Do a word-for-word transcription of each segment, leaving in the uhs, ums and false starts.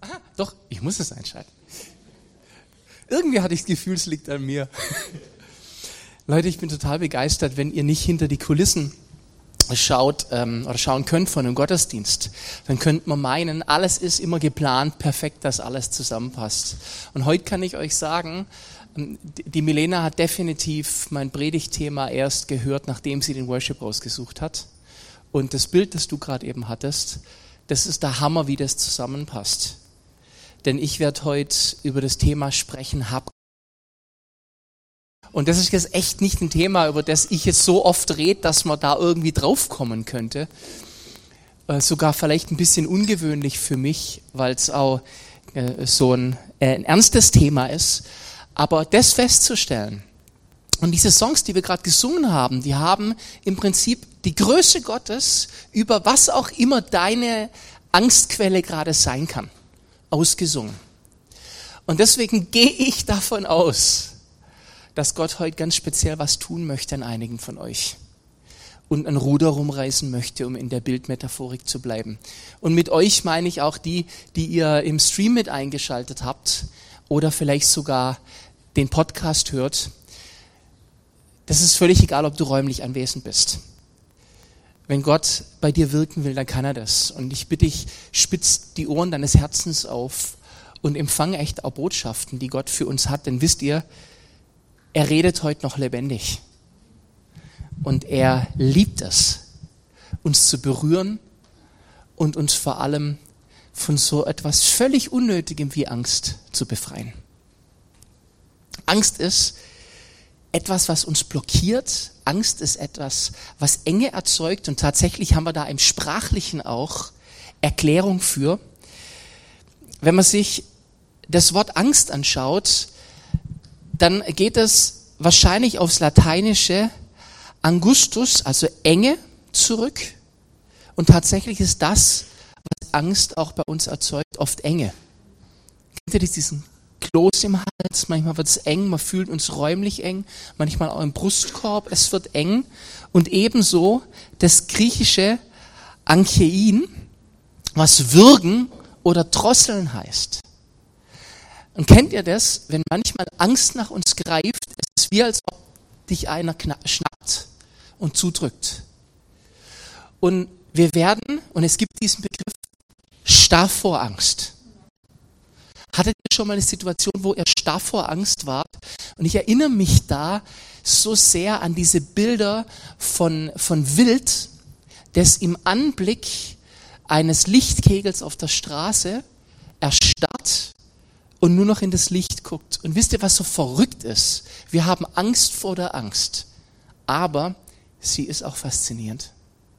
Ah, doch, ich muss es einschalten. Irgendwie hatte ich das Gefühl, es liegt an mir. Leute, ich bin total begeistert, wenn ihr nicht hinter die Kulissen schaut ähm, oder schauen könnt von einem Gottesdienst. Dann könnt man meinen, alles ist immer geplant, perfekt, dass alles zusammenpasst. Und heute kann ich euch sagen, die Milena hat definitiv mein Predigtthema erst gehört, nachdem sie den Worship rausgesucht hat. Und das Bild, das du gerade eben hattest, das ist der Hammer, wie das zusammenpasst. Denn ich werde heute über das Thema sprechen, hab. Und das ist jetzt echt nicht ein Thema, über das ich jetzt so oft rede, dass man da irgendwie draufkommen könnte. Äh, sogar vielleicht ein bisschen ungewöhnlich für mich, weil es auch äh, so ein, äh, ein ernstes Thema ist. Aber das festzustellen, und diese Songs, die wir gerade gesungen haben, die haben im Prinzip die Größe Gottes über was auch immer deine Angstquelle gerade sein kann, ausgesungen. Und deswegen gehe ich davon aus, dass Gott heute ganz speziell was tun möchte an einigen von euch und ein Ruder rumreißen möchte, um in der Bildmetaphorik zu bleiben. Und mit euch meine ich auch die, die ihr im Stream mit eingeschaltet habt oder vielleicht sogar den Podcast hört. Das ist völlig egal, ob du räumlich anwesend bist. Wenn Gott bei dir wirken will, dann kann er das. Und ich bitte dich, spitz die Ohren deines Herzens auf und empfange echt auch Botschaften, die Gott für uns hat. Denn wisst ihr, er redet heute noch lebendig. Und er liebt es, uns zu berühren und uns vor allem von so etwas völlig Unnötigem wie Angst zu befreien. Angst ist etwas, was uns blockiert. Angst ist etwas, was Enge erzeugt. Und tatsächlich haben wir da im Sprachlichen auch Erklärung für. Wenn man sich das Wort Angst anschaut, dann geht es wahrscheinlich aufs Lateinische Angustus, also Enge, zurück. Und tatsächlich ist das, was Angst auch bei uns erzeugt, oft Enge. Kennt ihr diesen Kloß im Hals? Manchmal wird es eng, man fühlt uns räumlich eng, manchmal auch im Brustkorb, es wird eng. Und ebenso das griechische Anchein, was würgen oder drosseln heißt. Und kennt ihr das, wenn manchmal Angst nach uns greift, es ist wie als ob dich einer schnappt und zudrückt. Und wir werden, und es gibt diesen Begriff, starr vor Angst. Hattet ihr schon mal eine Situation, wo ihr starr vor Angst wart? Und ich erinnere mich da so sehr an diese Bilder von, von Wild, das im Anblick eines Lichtkegels auf der Straße erstarrt und nur noch in das Licht guckt. Und wisst ihr, was so verrückt ist? Wir haben Angst vor der Angst, aber sie ist auch faszinierend.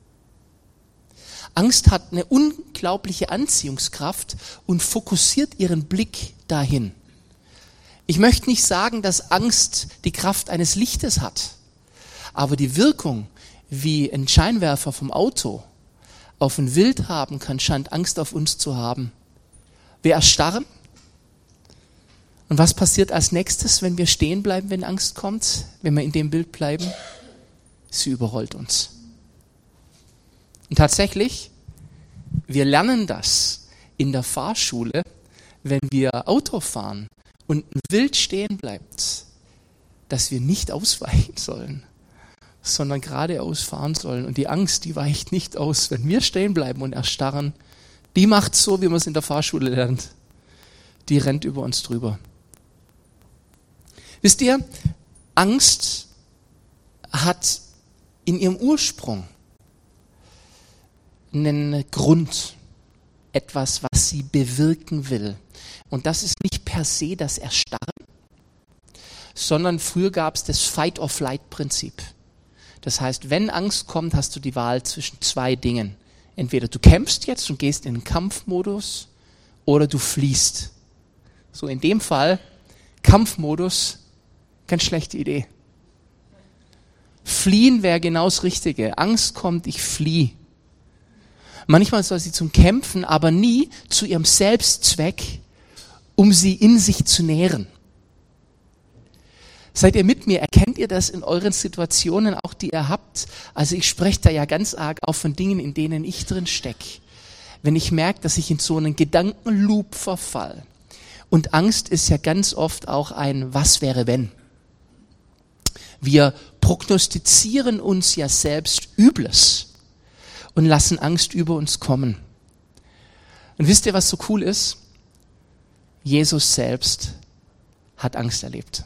Angst hat eine unglaubliche Anziehungskraft und fokussiert ihren Blick dahin. Ich möchte nicht sagen, dass Angst die Kraft eines Lichtes hat, aber die Wirkung, wie ein Scheinwerfer vom Auto auf ein Wild haben kann, scheint Angst auf uns zu haben. Wir erstarren. Und was passiert als nächstes, wenn wir stehen bleiben, wenn Angst kommt, wenn wir in dem Bild bleiben? Sie überrollt uns. Und tatsächlich, wir lernen das in der Fahrschule, wenn wir Auto fahren und ein Wild stehen bleibt, dass wir nicht ausweichen sollen, sondern geradeaus fahren sollen. Und die Angst, die weicht nicht aus. Wenn wir stehen bleiben und erstarren, die macht so, wie man es in der Fahrschule lernt. Die rennt über uns drüber. Wisst ihr, Angst hat in ihrem Ursprung einen Grund, etwas, was sie bewirken will. Und das ist nicht per se das Erstarren, sondern früher gab es das Fight-or-Flight-Prinzip. Das heißt, wenn Angst kommt, hast du die Wahl zwischen zwei Dingen. Entweder du kämpfst jetzt und gehst in den Kampfmodus oder du fliehst. So in dem Fall, Kampfmodus, ganz schlechte Idee. Fliehen wäre genau das Richtige. Angst kommt, ich fliehe. Manchmal soll sie zum Kämpfen, aber nie zu ihrem Selbstzweck, um sie in sich zu nähren. Seid ihr mit mir? Erkennt ihr das in euren Situationen, auch die ihr habt? Also ich spreche da ja ganz arg auch von Dingen, in denen ich drin stecke. wenn ich merke, dass ich in so einen Gedankenloop verfall. Und Angst ist ja ganz oft auch ein Was wäre wenn. Wir prognostizieren uns ja selbst Übles und lassen Angst über uns kommen. Und wisst ihr, was so cool ist? Jesus selbst hat Angst erlebt.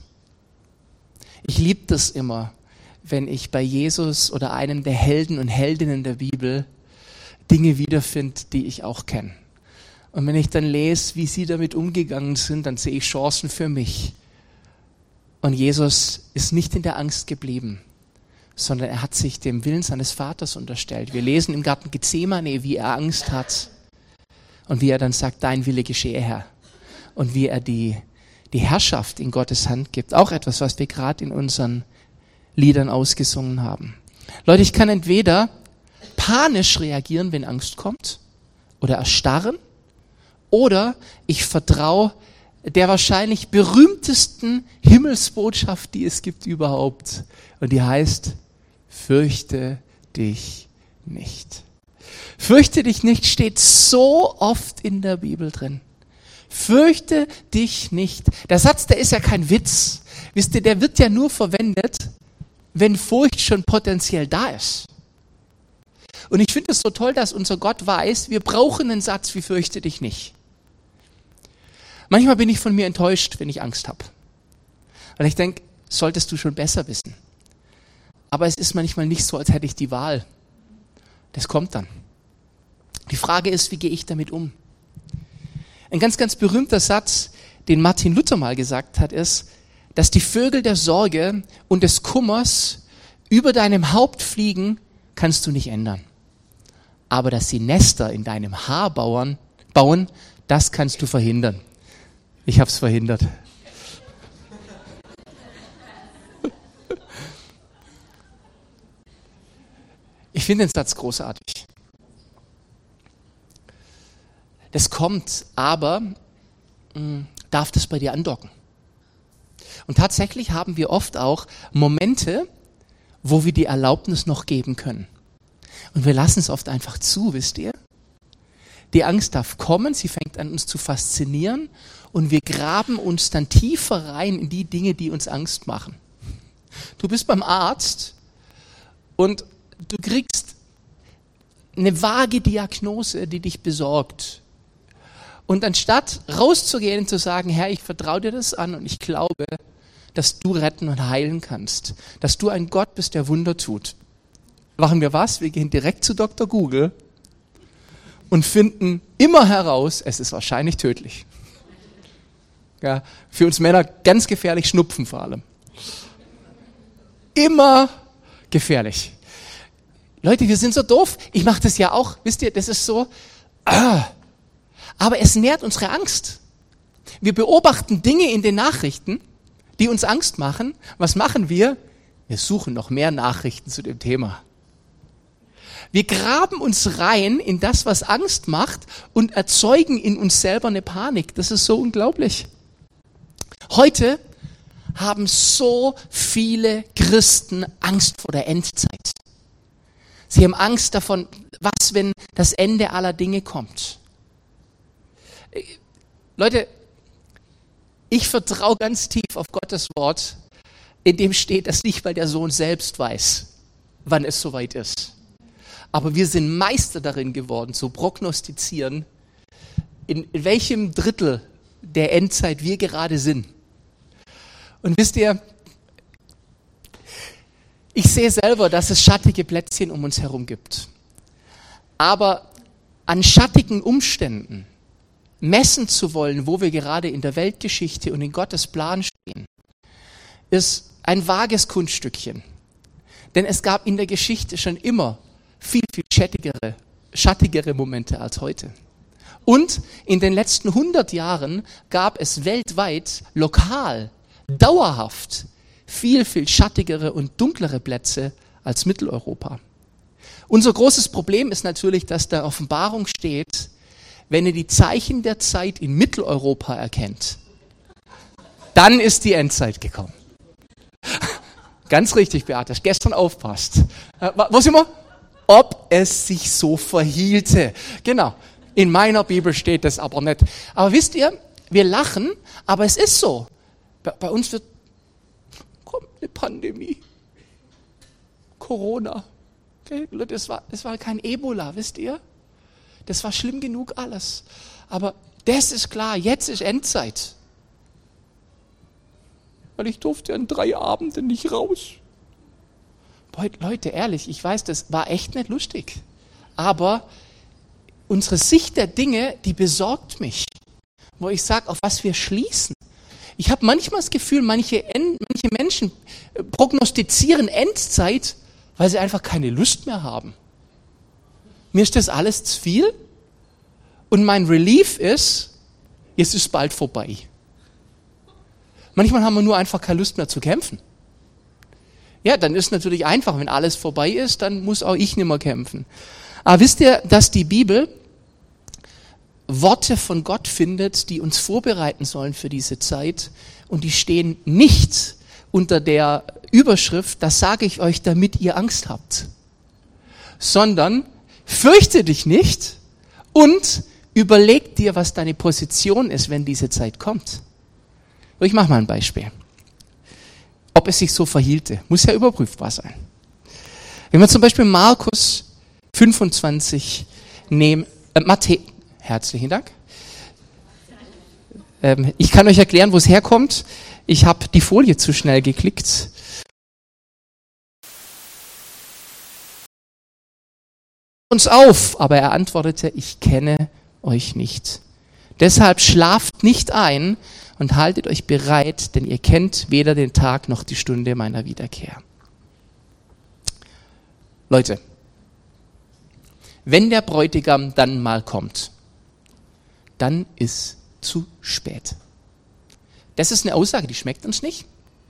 Ich liebe das immer, wenn ich bei Jesus oder einem der Helden und Heldinnen der Bibel Dinge wiederfinde, die ich auch kenne. Und wenn ich dann lese, wie sie damit umgegangen sind, dann sehe ich Chancen für mich. Und Jesus ist nicht in der Angst geblieben, sondern er hat sich dem Willen seines Vaters unterstellt. Wir lesen im Garten Gethsemane, wie er Angst hat und wie er dann sagt, dein Wille geschehe, Herr. Und wie er die, die Herrschaft in Gottes Hand gibt. Auch etwas, was wir gerade in unseren Liedern ausgesungen haben. Leute, ich kann entweder panisch reagieren, wenn Angst kommt, oder erstarren, oder ich vertraue der wahrscheinlich berühmtesten Himmelsbotschaft, die es gibt überhaupt. Und die heißt, fürchte dich nicht. Fürchte dich nicht steht so oft in der Bibel drin. Fürchte dich nicht. Der Satz, der ist ja kein Witz. Wisst ihr, der wird ja nur verwendet, wenn Furcht schon potenziell da ist. Und ich finde es so toll, dass unser Gott weiß, wir brauchen einen Satz wie fürchte dich nicht. Manchmal bin ich von mir enttäuscht, wenn ich Angst habe. Weil ich denke, solltest du schon besser wissen. Aber es ist manchmal nicht so, als hätte ich die Wahl. Das kommt dann. Die Frage ist, wie gehe ich damit um? Ein ganz, ganz berühmter Satz, den Martin Luther mal gesagt hat, ist, dass die Vögel der Sorge und des Kummers über deinem Haupt fliegen, kannst du nicht ändern. Aber dass sie Nester in deinem Haar bauen, bauen, das kannst du verhindern. Ich habe es verhindert. Ich finde den Satz großartig. Das kommt, aber mh, darf das bei dir andocken? Und tatsächlich haben wir oft auch Momente, wo wir die Erlaubnis noch geben können. Und wir lassen es oft einfach zu, wisst ihr? Die Angst darf kommen, sie fängt an uns zu faszinieren und wir graben uns dann tiefer rein in die Dinge, die uns Angst machen. Du bist beim Arzt und du kriegst eine vage Diagnose, die dich besorgt. Und anstatt rauszugehen und zu sagen, Herr, ich vertraue dir das an und ich glaube, dass du retten und heilen kannst, dass du ein Gott bist, der Wunder tut. Machen wir was? Wir gehen direkt zu Doktor Google und finden immer heraus, es ist wahrscheinlich tödlich. Ja, für uns Männer ganz gefährlich, Schnupfen vor allem. Immer gefährlich. Leute, wir sind so doof. Ich mache das ja auch. Wisst ihr, das ist so. Ah, aber es nährt unsere Angst. Wir beobachten Dinge in den Nachrichten, die uns Angst machen. Was machen wir? Wir suchen noch mehr Nachrichten zu dem Thema. Wir graben uns rein in das, was Angst macht und erzeugen in uns selber eine Panik. Das ist so unglaublich. Heute haben so viele Christen Angst vor der Endzeit. Sie haben Angst davon, was, wenn das Ende aller Dinge kommt. Leute, ich vertraue ganz tief auf Gottes Wort, in dem steht, dass nicht mal der Sohn selbst weiß, wann es soweit ist. Aber wir sind Meister darin geworden, zu prognostizieren, in, in welchem Drittel der Endzeit wir gerade sind. Und wisst ihr, ich sehe selber, dass es schattige Plätzchen um uns herum gibt. Aber an schattigen Umständen messen zu wollen, wo wir gerade in der Weltgeschichte und in Gottes Plan stehen, ist ein vages Kunststückchen. Denn es gab in der Geschichte schon immer viel, viel schattigere, schattigere Momente als heute. Und in den letzten hundert Jahren gab es weltweit, lokal, dauerhaft viel, viel schattigere und dunklere Plätze als Mitteleuropa. Unser großes Problem ist natürlich, dass da Offenbarung steht, wenn ihr die Zeichen der Zeit in Mitteleuropa erkennt, dann ist die Endzeit gekommen. Ganz richtig, Beate, hast gestern aufpasst. Äh, wo sind wir? Ob es sich so verhielte. Genau. In meiner Bibel steht das aber nicht. Aber wisst ihr, wir lachen, aber es ist so. Bei, bei uns wird, kommt eine Pandemie. Corona. Okay? Das war, das war kein Ebola, wisst ihr? Das war schlimm genug alles. Aber das ist klar, jetzt ist Endzeit. Weil ich durfte an drei Abenden nicht raus. Boah, Leute, ehrlich, ich weiß, das war echt nicht lustig. Aber unsere Sicht der Dinge, die besorgt mich. Wo ich sage, auf was wir schließen. Ich habe manchmal das Gefühl, manche, manche Menschen prognostizieren Endzeit, weil sie einfach keine Lust mehr haben. Mir ist das alles zu viel. Und mein Relief ist, jetzt ist es bald vorbei. Manchmal haben wir nur einfach keine Lust mehr zu kämpfen. Ja, dann ist es natürlich einfach, wenn alles vorbei ist, dann muss auch ich nicht mehr kämpfen. Aber wisst ihr, dass die Bibel Worte von Gott findet, die uns vorbereiten sollen für diese Zeit, und die stehen nicht unter der Überschrift, das sage ich euch, damit ihr Angst habt, sondern fürchte dich nicht und überleg dir, was deine Position ist, wenn diese Zeit kommt. Ich mache mal ein Beispiel. Ob es sich so verhielte, muss ja überprüfbar sein. Wenn wir zum Beispiel Markus fünfundzwanzig nehmen, äh, Matthäus, herzlichen Dank. Ähm, ich kann euch erklären, wo es herkommt. Ich habe die Folie zu schnell geklickt. Uns auf, aber er antwortete, ich kenne euch nicht. Deshalb schlaft nicht ein und haltet euch bereit, denn ihr kennt weder den Tag noch die Stunde meiner Wiederkehr. Leute, wenn der Bräutigam dann mal kommt, dann ist zu spät. Das ist eine Aussage, die schmeckt uns nicht.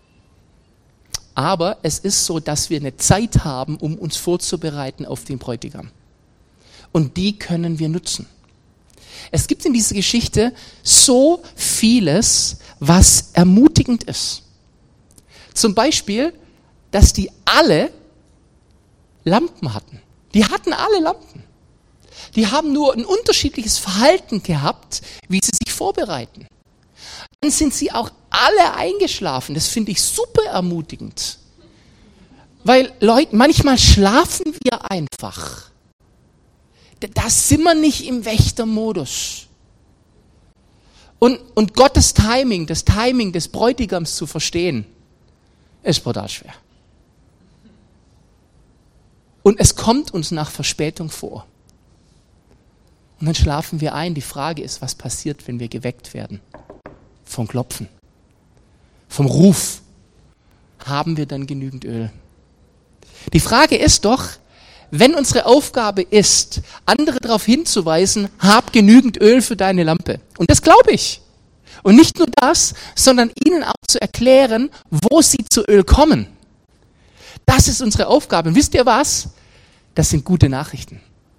Aber es ist so, dass wir eine Zeit haben, um uns vorzubereiten auf den Bräutigam. Und die können wir nutzen. Es gibt in dieser Geschichte so vieles, was ermutigend ist. Zum Beispiel, dass die alle Lampen hatten. Die hatten alle Lampen. Die haben nur ein unterschiedliches Verhalten gehabt, wie sie sich vorbereiten. Dann sind sie auch alle eingeschlafen. Das finde ich super ermutigend. Weil, Leute, manchmal schlafen wir einfach. Da sind wir nicht im Wächtermodus. Und, und Gottes Timing, das Timing des Bräutigams zu verstehen, ist brutal schwer. Und es kommt uns nach Verspätung vor. Und dann schlafen wir ein. Die Frage ist, was passiert, wenn wir geweckt werden? Vom Klopfen, vom Ruf. Haben wir dann genügend Öl? Die Frage ist doch, wenn unsere Aufgabe ist, andere darauf hinzuweisen, hab genügend Öl für deine Lampe. Und das glaube ich. Und nicht nur das, sondern ihnen auch zu erklären, wo sie zu Öl kommen. Das ist unsere Aufgabe. Und wisst ihr was? Das sind gute Nachrichten.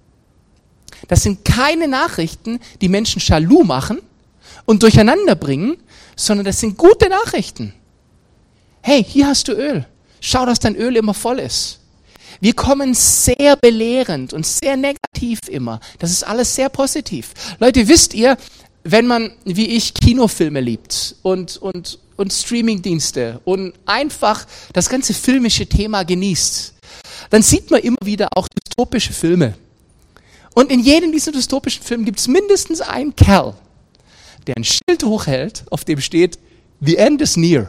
Das sind keine Nachrichten, die Menschen jaloux machen und durcheinander bringen, sondern das sind gute Nachrichten. Hey, hier hast du Öl. Schau, dass dein Öl immer voll ist. Wir kommen sehr belehrend und sehr negativ immer. Das ist alles sehr positiv. Leute, wisst ihr, wenn man, wie ich, Kinofilme liebt und, und, und Streamingdienste und einfach das ganze filmische Thema genießt, dann sieht man immer wieder auch dystopische Filme. Und in jedem dieser dystopischen Filmen gibt es mindestens einen Kerl, der ein Schild hochhält, auf dem steht, The end is near.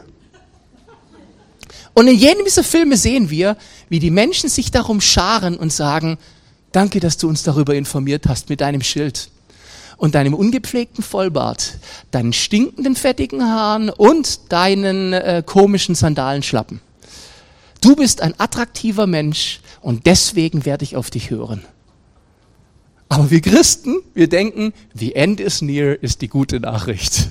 Und in jedem dieser Filme sehen wir, wie die Menschen sich darum scharen und sagen, danke, dass du uns darüber informiert hast mit deinem Schild und deinem ungepflegten Vollbart, deinen stinkenden, fettigen Haaren und deinen äh, komischen Sandalenschlappen. Du bist ein attraktiver Mensch und deswegen werde ich auf dich hören. Aber wir Christen, wir denken, the end is near ist die gute Nachricht.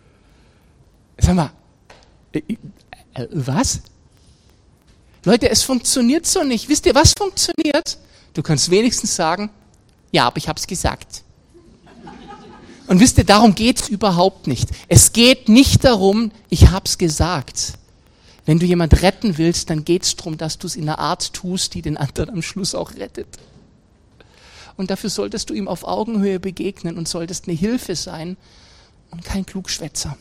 Sag mal, äh, äh, was? Leute, es funktioniert so nicht. Wisst ihr, was funktioniert? Du kannst wenigstens sagen, ja, aber ich habe es gesagt. Und wisst ihr, darum geht's überhaupt nicht. Es geht nicht darum, ich habe es gesagt. Wenn du jemand retten willst, dann geht's darum, dass du es in einer Art tust, die den anderen am Schluss auch rettet. Und dafür solltest du ihm auf Augenhöhe begegnen und solltest eine Hilfe sein und kein Klugschwätzer.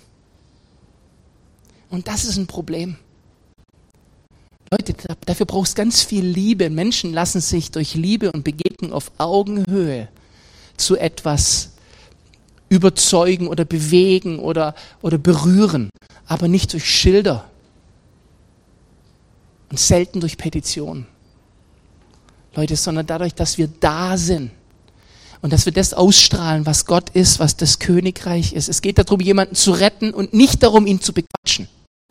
Und das ist ein Problem. Leute, dafür brauchst du ganz viel Liebe. Menschen lassen sich durch Liebe und Begegnung auf Augenhöhe zu etwas überzeugen oder bewegen oder, oder berühren, aber nicht durch Schilder und selten durch Petitionen. Leute, sondern dadurch, dass wir da sind und dass wir das ausstrahlen, was Gott ist, was das Königreich ist. Es geht darum, jemanden zu retten und nicht darum, ihn zu bequatschen.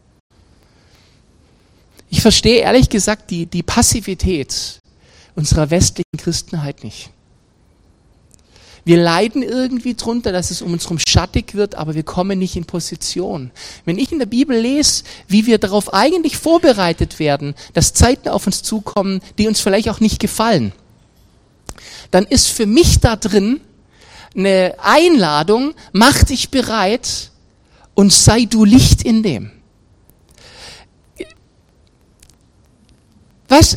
Ich verstehe ehrlich gesagt die, die Passivität unserer westlichen Christenheit nicht. Wir leiden irgendwie drunter, dass es um uns herum schattig wird, aber wir kommen nicht in Position. Wenn ich in der Bibel lese, wie wir darauf eigentlich vorbereitet werden, dass Zeiten auf uns zukommen, die uns vielleicht auch nicht gefallen, dann ist für mich da drin eine Einladung, mach dich bereit und sei du Licht in dem. Weißt,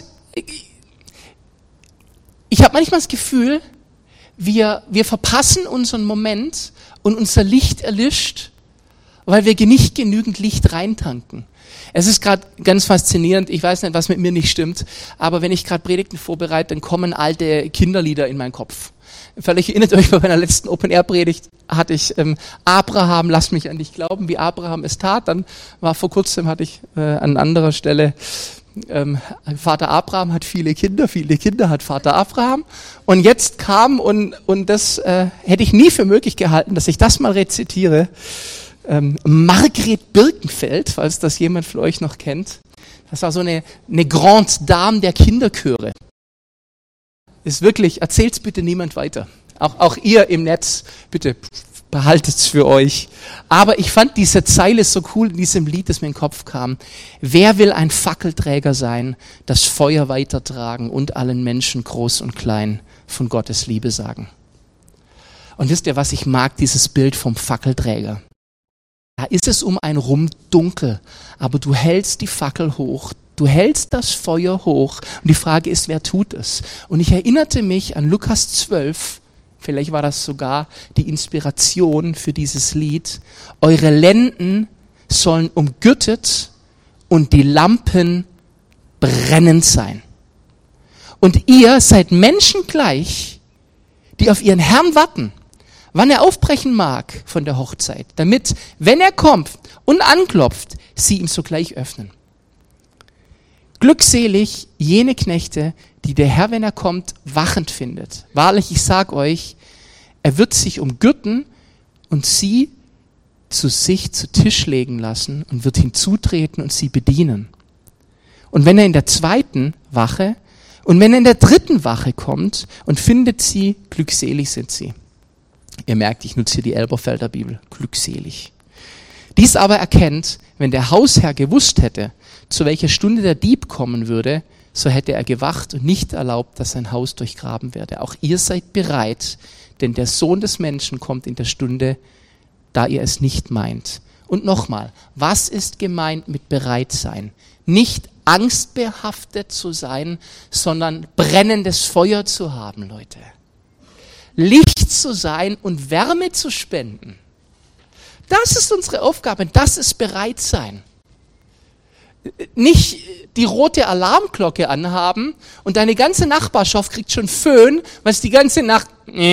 ich habe manchmal das Gefühl, Wir, wir verpassen unseren Moment und unser Licht erlischt, weil wir nicht genügend Licht reintanken. Es ist gerade ganz faszinierend, ich weiß nicht, was mit mir nicht stimmt, aber wenn ich gerade Predigten vorbereite, dann kommen alte Kinderlieder in meinen Kopf. Vielleicht erinnert euch, bei meiner letzten Open-Air-Predigt hatte ich ähm, Abraham, lass mich an dich glauben, wie Abraham es tat. Dann war vor kurzem, hatte ich äh, an anderer Stelle, Ähm, Vater Abraham hat viele Kinder, viele Kinder hat Vater Abraham. Und jetzt kam, und, und das äh, hätte ich nie für möglich gehalten, dass ich das mal rezitiere, ähm, Margret Birkenfeld, falls das jemand von euch noch kennt. Das war so eine, eine Grande Dame der Kinderchöre. Ist wirklich, erzählt's bitte niemand weiter. Auch, auch ihr im Netz, bitte behaltet's für euch. Aber ich fand diese Zeile so cool in diesem Lied, das mir in den Kopf kam. Wer will ein Fackelträger sein, das Feuer weitertragen und allen Menschen, groß und klein, von Gottes Liebe sagen? Und wisst ihr, was ich mag, dieses Bild vom Fackelträger? Da ist es um einen rum dunkel, aber du hältst die Fackel hoch, du hältst das Feuer hoch und die Frage ist, wer tut es? Und ich erinnerte mich an Lukas zwölf, vielleicht war das sogar die Inspiration für dieses Lied. Eure Lenden sollen umgürtet und die Lampen brennend sein. Und ihr seid Menschen gleich, die auf ihren Herrn warten, wann er aufbrechen mag von der Hochzeit, damit, wenn er kommt und anklopft, sie ihm sogleich öffnen. Glückselig jene Knechte, die der Herr, wenn er kommt, wachend findet. Wahrlich, ich sag euch, er wird sich umgürten und sie zu sich zu Tisch legen lassen und wird hinzutreten und sie bedienen. Und wenn er in der zweiten Wache und wenn er in der dritten Wache kommt und findet sie, glückselig sind sie. Ihr merkt, ich nutze hier die Elberfelder Bibel, glückselig. Dies aber erkennt, wenn der Hausherr gewusst hätte, zu welcher Stunde der Dieb kommen würde, so hätte er gewacht und nicht erlaubt, dass sein Haus durchgraben werde. Auch ihr seid bereit, denn der Sohn des Menschen kommt in der Stunde, da ihr es nicht meint. Und nochmal, was ist gemeint mit bereit sein? Nicht angstbehaftet zu sein, sondern brennendes Feuer zu haben, Leute. Licht zu sein und Wärme zu spenden. Das ist unsere Aufgabe, das ist bereit sein. Nicht die rote Alarmglocke anhaben und deine ganze Nachbarschaft kriegt schon Föhn, weil es die ganze Nacht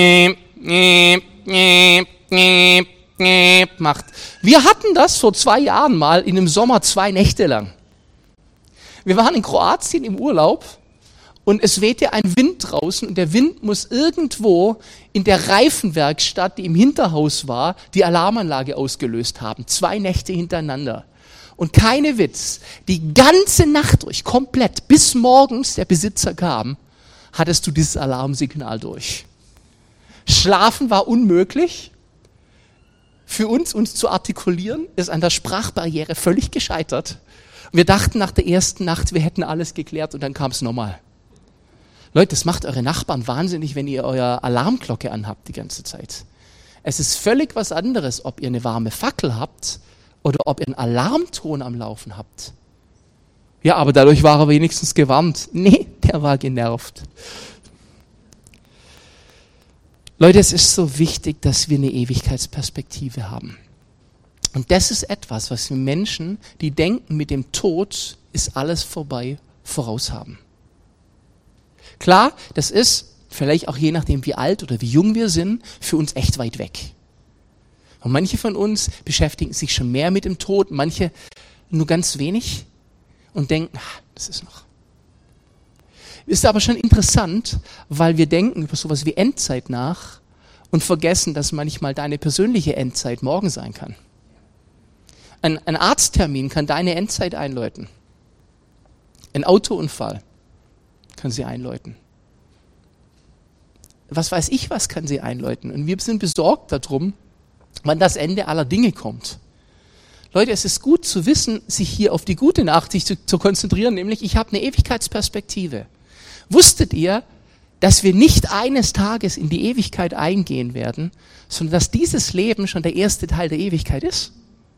macht. Wir hatten das vor zwei Jahren mal in einem Sommer zwei Nächte lang. Wir waren in Kroatien im Urlaub und es wehte ein Wind draußen und der Wind muss irgendwo in der Reifenwerkstatt, die im Hinterhaus war, die Alarmanlage ausgelöst haben. Zwei Nächte hintereinander. Und keine Witz, die ganze Nacht durch, komplett, bis morgens der Besitzer kam, hattest du dieses Alarmsignal durch. Schlafen war unmöglich. Für uns, uns zu artikulieren, ist an der Sprachbarriere völlig gescheitert. Wir dachten nach der ersten Nacht, wir hätten alles geklärt und dann kam es nochmal. Leute, das macht eure Nachbarn wahnsinnig, wenn ihr eure Alarmglocke anhabt die ganze Zeit. Es ist völlig was anderes, ob ihr eine warme Fackel habt oder ob ihr einen Alarmton am Laufen habt. Ja, aber dadurch war er wenigstens gewarnt. Nee, der war genervt. Leute, es ist so wichtig, dass wir eine Ewigkeitsperspektive haben. Und das ist etwas, was wir Menschen, die denken, mit dem Tod ist alles vorbei, voraus haben. Klar, das ist, vielleicht auch je nachdem, wie alt oder wie jung wir sind, für uns echt weit weg. Und manche von uns beschäftigen sich schon mehr mit dem Tod, manche nur ganz wenig und denken, ah, das ist noch. Ist aber schon interessant, weil wir denken über sowas wie Endzeit nach und vergessen, dass manchmal deine persönliche Endzeit morgen sein kann. Ein, ein Arzttermin kann deine Endzeit einläuten. Ein Autounfall kann sie einläuten. Was weiß ich, was kann sie einläuten? Und wir sind besorgt darum, wann das Ende aller Dinge kommt. Leute, es ist gut zu wissen, sich hier auf die gute Nachricht zu, zu konzentrieren, nämlich ich habe eine Ewigkeitsperspektive. Wusstet ihr, dass wir nicht eines Tages in die Ewigkeit eingehen werden, sondern dass dieses Leben schon der erste Teil der Ewigkeit ist?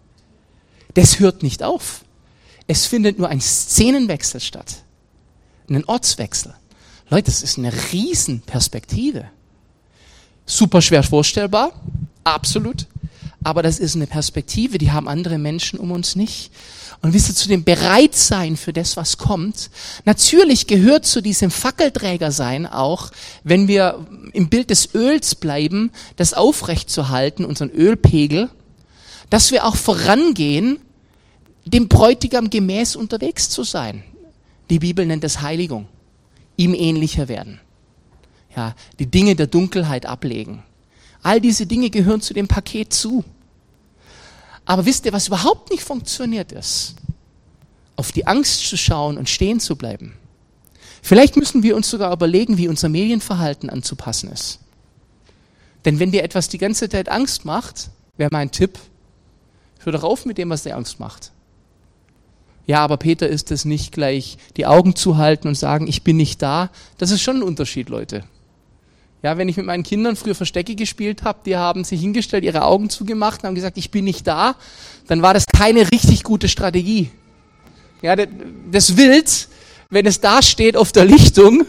Das hört nicht auf. Es findet nur ein Szenenwechsel statt. Ein Ortswechsel. Leute, das ist eine Riesenperspektive. Super schwer vorstellbar, absolut. Aber das ist eine Perspektive, die haben andere Menschen um uns nicht. Und wisst ihr, zu dem Bereitsein für das, was kommt, natürlich gehört zu diesem Fackelträgersein auch, wenn wir im Bild des Öls bleiben, das aufrechtzuerhalten, unseren Ölpegel, dass wir auch vorangehen, dem Bräutigam gemäß unterwegs zu sein. Die Bibel nennt das Heiligung. Ihm ähnlicher werden. Ja, die Dinge der Dunkelheit ablegen. All diese Dinge gehören zu dem Paket zu. Aber wisst ihr, was überhaupt nicht funktioniert ist? Auf die Angst zu schauen und stehen zu bleiben. Vielleicht müssen wir uns sogar überlegen, wie unser Medienverhalten anzupassen ist. Denn wenn dir etwas die ganze Zeit Angst macht, wäre mein Tipp, hör doch auf mit dem, was dir Angst macht. Ja, aber Peter, ist es nicht gleich die Augen zuhalten und sagen, ich bin nicht da? Das ist schon ein Unterschied, Leute. Ja, wenn ich mit meinen Kindern früher Verstecke gespielt habe, die haben sich hingestellt, ihre Augen zugemacht und haben gesagt, ich bin nicht da, dann war das keine richtig gute Strategie. Ja, das Wild, wenn es da steht auf der Lichtung,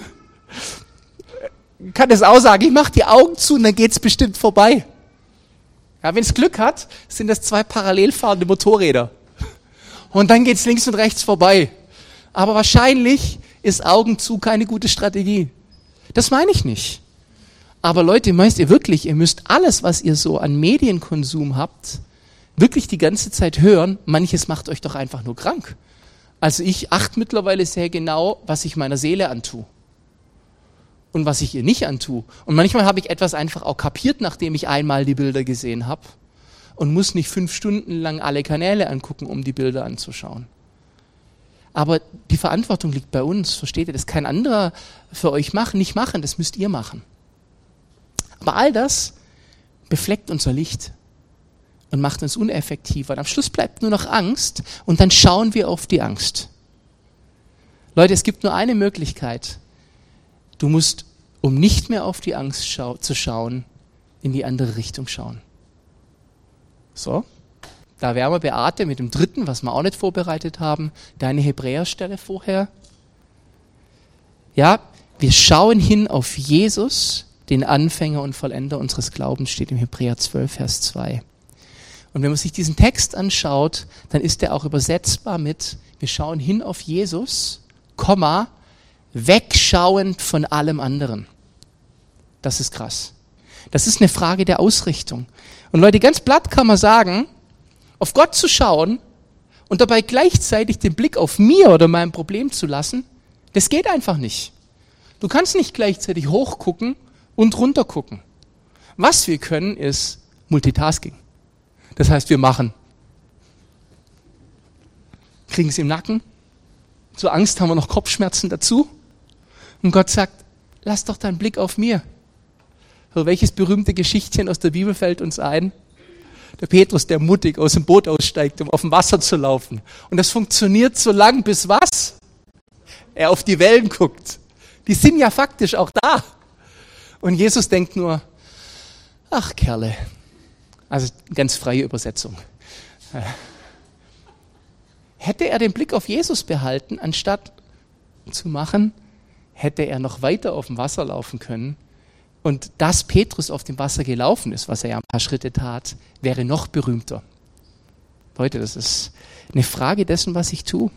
kann es auch sagen, ich mache die Augen zu und dann geht's bestimmt vorbei. Ja, wenn es Glück hat, sind das zwei parallel fahrende Motorräder. Und dann geht's links und rechts vorbei. Aber wahrscheinlich ist Augen zu keine gute Strategie. Das meine ich nicht. Aber Leute, meint ihr wirklich, ihr müsst alles, was ihr so an Medienkonsum habt, wirklich die ganze Zeit hören. Manches macht euch doch einfach nur krank. Also ich achte mittlerweile sehr genau, was ich meiner Seele antue. Und was ich ihr nicht antue. Und manchmal habe ich etwas einfach auch kapiert, nachdem ich einmal die Bilder gesehen habe. Und muss nicht fünf Stunden lang alle Kanäle angucken, um die Bilder anzuschauen. Aber die Verantwortung liegt bei uns, versteht ihr? Das kann ein anderer für euch machen, nicht machen, das müsst ihr machen. Aber all das befleckt unser Licht und macht uns uneffektiver. Und am Schluss bleibt nur noch Angst und dann schauen wir auf die Angst. Leute, es gibt nur eine Möglichkeit. Du musst, um nicht mehr auf die Angst schau- zu schauen, in die andere Richtung schauen. So, da wären wir Beate mit dem dritten, was wir auch nicht vorbereitet haben, deine Hebräerstelle vorher. Ja, wir schauen hin auf Jesus, den Anfänger und Vollender unseres Glaubens, steht im Hebräer zwölf, Vers zwei. Und wenn man sich diesen Text anschaut, dann ist der auch übersetzbar mit, wir schauen hin auf Jesus, Komma, wegschauend von allem anderen. Das ist krass. Das ist eine Frage der Ausrichtung. Und Leute, ganz platt kann man sagen, auf Gott zu schauen und dabei gleichzeitig den Blick auf mir oder mein Problem zu lassen, das geht einfach nicht. Du kannst nicht gleichzeitig hochgucken und runtergucken. Was wir können, ist Multitasking. Das heißt, wir machen, kriegen es im Nacken, zur Angst haben wir noch Kopfschmerzen dazu und Gott sagt, lass doch deinen Blick auf mir. So, welches berühmte Geschichtchen aus der Bibel fällt uns ein? Der Petrus, der mutig aus dem Boot aussteigt, um auf dem Wasser zu laufen. Und das funktioniert so lang, bis was? Er auf die Wellen guckt. Die sind ja faktisch auch da. Und Jesus denkt nur, ach Kerle. Also ganz freie Übersetzung. Hätte er den Blick auf Jesus behalten, anstatt zu machen, hätte er noch weiter auf dem Wasser laufen können, Und dass Petrus auf dem Wasser gelaufen ist, was er ja ein paar Schritte tat, wäre noch berühmter. Leute, das ist eine Frage dessen, was ich tue.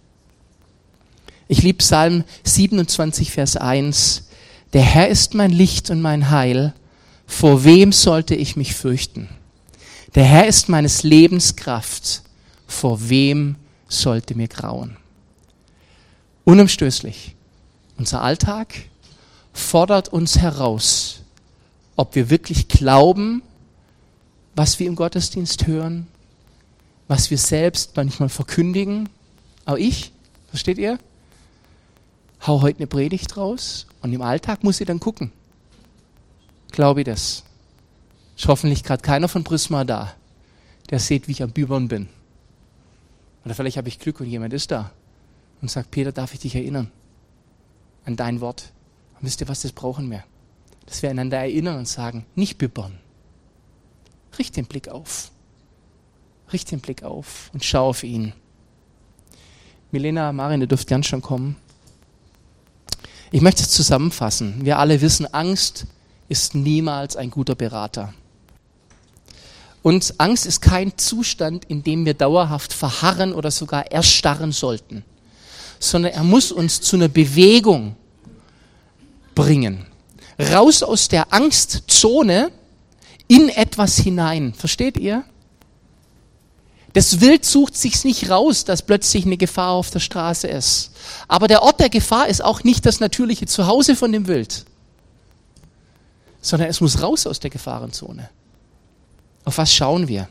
Ich liebe Psalm siebenundzwanzig, Vers eins. Der Herr ist mein Licht und mein Heil. Vor wem sollte ich mich fürchten? Der Herr ist meines Lebens Kraft. Vor wem sollte mir grauen? Unumstößlich. Unser Alltag fordert uns heraus, ob wir wirklich glauben, was wir im Gottesdienst hören, was wir selbst manchmal verkündigen. Auch ich, versteht ihr? Hau heute eine Predigt raus und im Alltag muss ich dann gucken. Glaube ich das? Ist hoffentlich gerade keiner von Prisma da, der sieht, wie ich am Bübern bin. Oder vielleicht habe ich Glück und jemand ist da und sagt, Peter, darf ich dich erinnern an dein Wort? Und wisst ihr was, das brauchen wir. Dass wir einander erinnern und sagen, nicht bübern. Richt den Blick auf. Richt den Blick auf und schau auf ihn. Milena, Marin, ihr dürft gern schon kommen. Ich möchte es zusammenfassen. Wir alle wissen, Angst ist niemals ein guter Berater. Und Angst ist kein Zustand, in dem wir dauerhaft verharren oder sogar erstarren sollten, sondern er muss uns zu einer Bewegung bringen. Raus aus der Angstzone in etwas hinein. Versteht ihr? Das Wild sucht sich's nicht raus, dass plötzlich eine Gefahr auf der Straße ist. Aber der Ort der Gefahr ist auch nicht das natürliche Zuhause von dem Wild, sondern es muss raus aus der Gefahrenzone. Auf was schauen wir?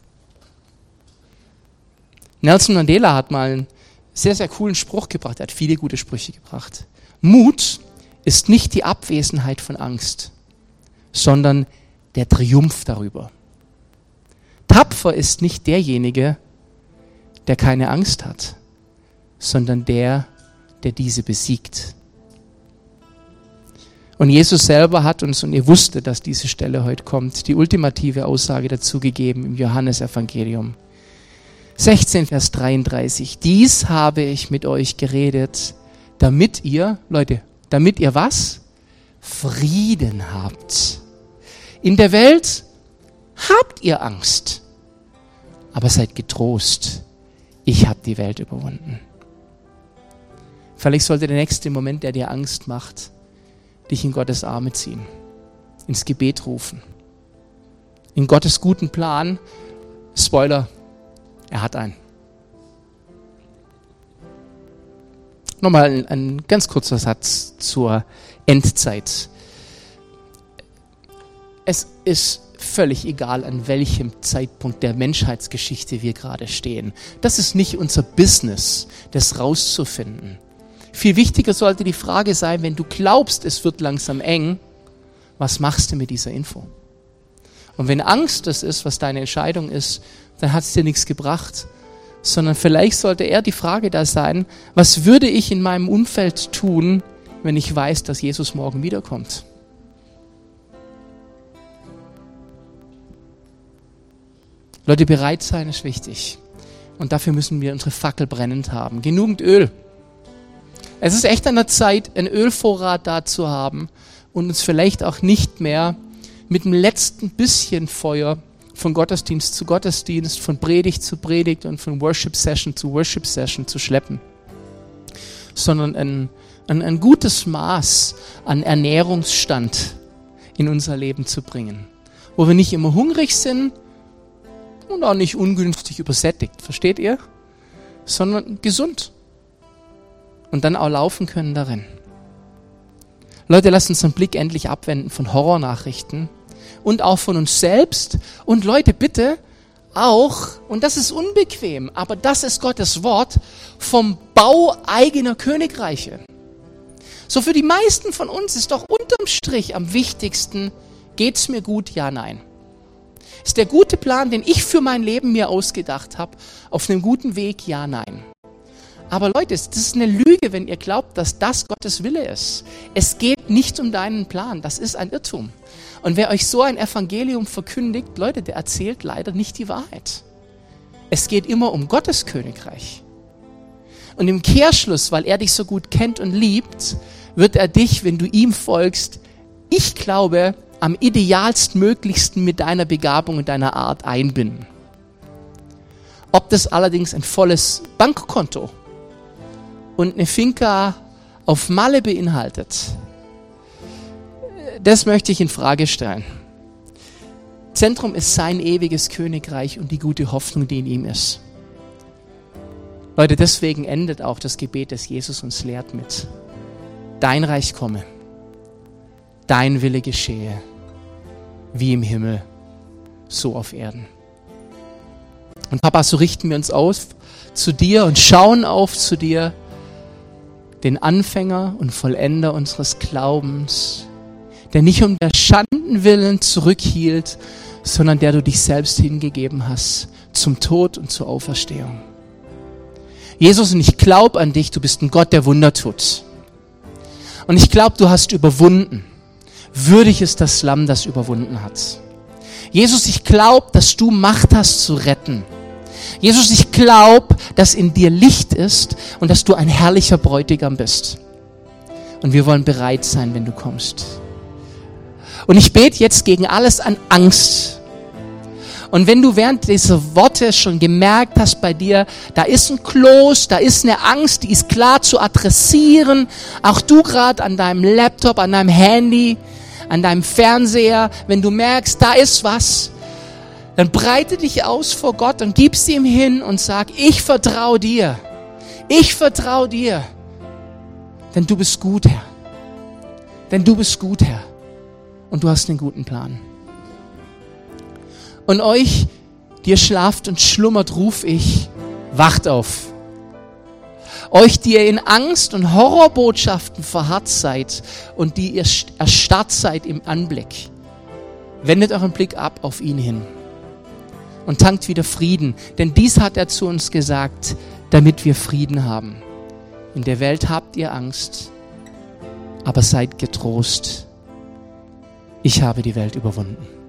Nelson Mandela hat mal einen sehr, sehr coolen Spruch gebracht. Er hat viele gute Sprüche gebracht. Mut ist nicht die Abwesenheit von Angst, sondern der Triumph darüber. Tapfer ist nicht derjenige, der keine Angst hat, sondern der, der diese besiegt. Und Jesus selber hat uns, und ihr wusstet, dass diese Stelle heute kommt, die ultimative Aussage dazu gegeben im Johannesevangelium. sechzehn, Vers dreiunddreißig. Dies habe ich mit euch geredet, damit ihr, Leute, damit ihr was? Frieden habt. In der Welt habt ihr Angst. Aber seid getrost. Ich habe die Welt überwunden. Vielleicht sollte der nächste Moment, der dir Angst macht, dich in Gottes Arme ziehen. Ins Gebet rufen. In Gottes guten Plan. Spoiler, er hat einen. Nochmal ein, ein ganz kurzer Satz zur Endzeit. Es ist völlig egal, an welchem Zeitpunkt der Menschheitsgeschichte wir gerade stehen. Das ist nicht unser Business, das rauszufinden. Viel wichtiger sollte die Frage sein, wenn du glaubst, es wird langsam eng, was machst du mit dieser Info? Und wenn Angst das ist, was deine Entscheidung ist, dann hat es dir nichts gebracht, sondern vielleicht sollte eher die Frage da sein, was würde ich in meinem Umfeld tun, wenn ich weiß, dass Jesus morgen wiederkommt? Leute, bereit sein ist wichtig. Und dafür müssen wir unsere Fackel brennend haben. Genügend Öl. Es ist echt an der Zeit, einen Ölvorrat da zu haben und uns vielleicht auch nicht mehr mit dem letzten bisschen Feuer von Gottesdienst zu Gottesdienst, von Predigt zu Predigt und von Worship Session zu Worship Session zu schleppen, sondern ein, ein, ein gutes Maß an Ernährungsstand in unser Leben zu bringen, wo wir nicht immer hungrig sind und auch nicht ungünstig übersättigt, versteht ihr? Sondern gesund. Und dann auch laufen können darin. Leute, lasst uns den Blick endlich abwenden von Horrornachrichten und auch von uns selbst. Und Leute, bitte auch, und das ist unbequem, aber das ist Gottes Wort, vom Bau eigener Königreiche. So für die meisten von uns ist doch unterm Strich am wichtigsten, geht's mir gut, ja, nein. Ist der gute Plan, den ich für mein Leben mir ausgedacht habe, auf einem guten Weg, ja, nein. Aber Leute, das ist eine Lüge, wenn ihr glaubt, dass das Gottes Wille ist. Es geht nicht um deinen Plan, das ist ein Irrtum. Und wer euch so ein Evangelium verkündigt, Leute, der erzählt leider nicht die Wahrheit. Es geht immer um Gottes Königreich. Und im Kehrschluss, weil er dich so gut kennt und liebt, wird er dich, wenn du ihm folgst, ich glaube, am idealstmöglichsten mit deiner Begabung und deiner Art einbinden. Ob das allerdings ein volles Bankkonto und eine Finca auf Malle beinhaltet, das möchte ich in Frage stellen. Zentrum ist sein ewiges Königreich und die gute Hoffnung, die in ihm ist. Leute, deswegen endet auch das Gebet, das Jesus uns lehrt mit: Dein Reich komme, dein Wille geschehe, wie im Himmel, so auf Erden. Und Papa, so richten wir uns auf zu dir und schauen auf zu dir, den Anfänger und Vollender unseres Glaubens, der nicht um der Schanden willen zurückhielt, sondern der du dich selbst hingegeben hast zum Tod und zur Auferstehung. Jesus, und ich glaube an dich, du bist ein Gott, der Wunder tut. Und ich glaube, du hast überwunden. Würdig ist das Lamm, das überwunden hat. Jesus, ich glaube, dass du Macht hast zu retten. Jesus, ich glaube, dass in dir Licht ist und dass du ein herrlicher Bräutigam bist. Und wir wollen bereit sein, wenn du kommst. Und ich bete jetzt gegen alles an Angst. Und wenn du während dieser Worte schon gemerkt hast bei dir, da ist ein Kloß, da ist eine Angst, die ist klar zu adressieren, auch du gerade an deinem Laptop, an deinem Handy, an deinem Fernseher, wenn du merkst, da ist was, dann breite dich aus vor Gott und gib sie ihm hin und sag: Ich vertraue dir, ich vertraue dir, denn du bist gut, Herr, denn du bist gut, Herr, und du hast einen guten Plan. Und euch, die ihr schlaft und schlummert, ruf ich: Wacht auf. Euch, die ihr in Angst und Horrorbotschaften verharrt seid und die ihr erstarrt seid im Anblick, wendet euren Blick ab auf ihn hin und tankt wieder Frieden. Denn dies hat er zu uns gesagt, damit wir Frieden haben. In der Welt habt ihr Angst, aber seid getrost. Ich habe die Welt überwunden.